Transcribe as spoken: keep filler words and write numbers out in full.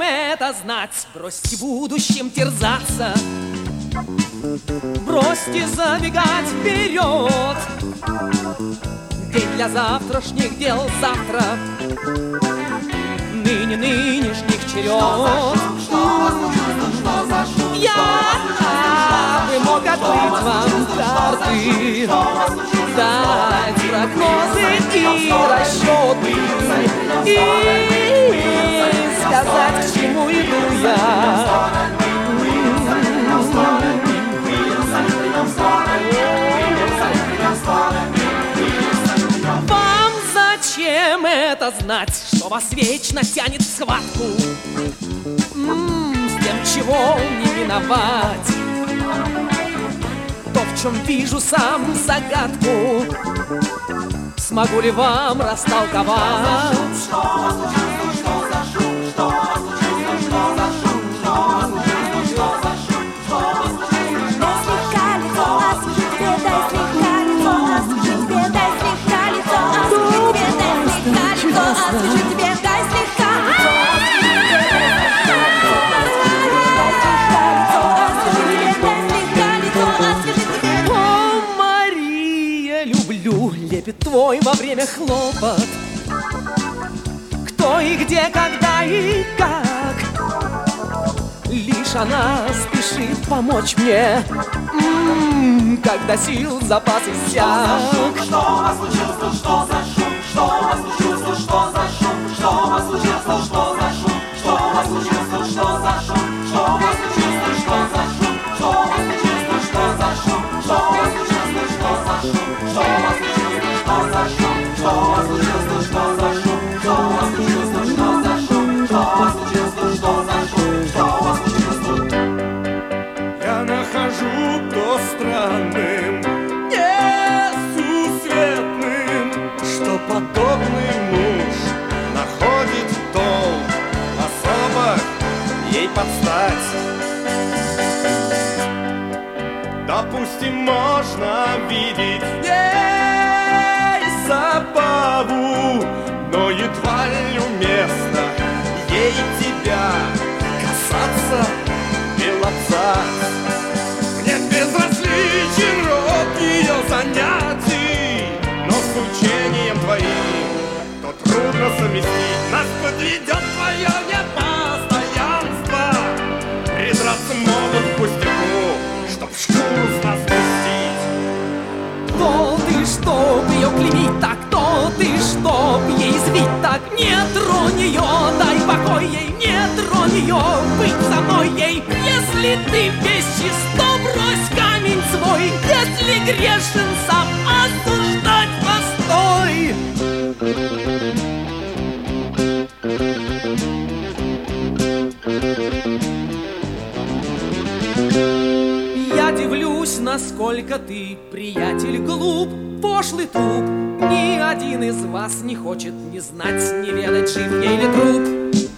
это знать? Бросьте будущим терзаться, бросьте забегать вперед. День для завтрашних дел завтра, ныне нынешних черед. Я бы мог открыть вам карты, дать прогнозы и расчеты, и сказать, к чему иду я. Вам зачем это знать, что вас вечно тянет в схватку М-м, с тем, чего не миновать? То, в чем вижу сам загадку, смогу ли вам растолковать? Лепит твой во время хлопот, кто и где, когда и как. Лишь она спешит помочь мне, м-м, когда сил запас иссяк. Что у вас случилось, что за шум? Что у вас случилось, что за шум? Что у вас случилось, что за шум? Что у вас случилось, что за шум? Что у вас случилось, что за шум? Что у вас случилось, что за шум? Что у вас случилось, что за шум? Что у вас случилось, что за шум? Что у вас случилось, что за шум? Что у вас случилось, что за шум? Что у вас случилось, что за шум? Что у вас случилось? Я нахожу то странным, несусветным, что подобный муж находит толк особо ей подстать. Допустим, можно видеть в ней забаву, но едва ли уместно ей тебя касаться и лапзать. Мне безразличен род ее занятий, но с учением твоим то трудно совместить. Нас подведет твое непостоянство, придраться могут к пустяку, чтоб шкуру с нас пустить. Кто ты, чтоб ее клеймить так? Кто ты, чтоб ей извить так? Не тронь ее, дай покой ей, не тронь ее, быть со мной ей. Если ты весь чисто, брось камень свой. Если грешен сам, осуждать постой. Я дивлюсь, насколько ты, приятель, глуп, пошлый труп. Ни один из вас не хочет ни знать, ни ведать, жив ей или труп.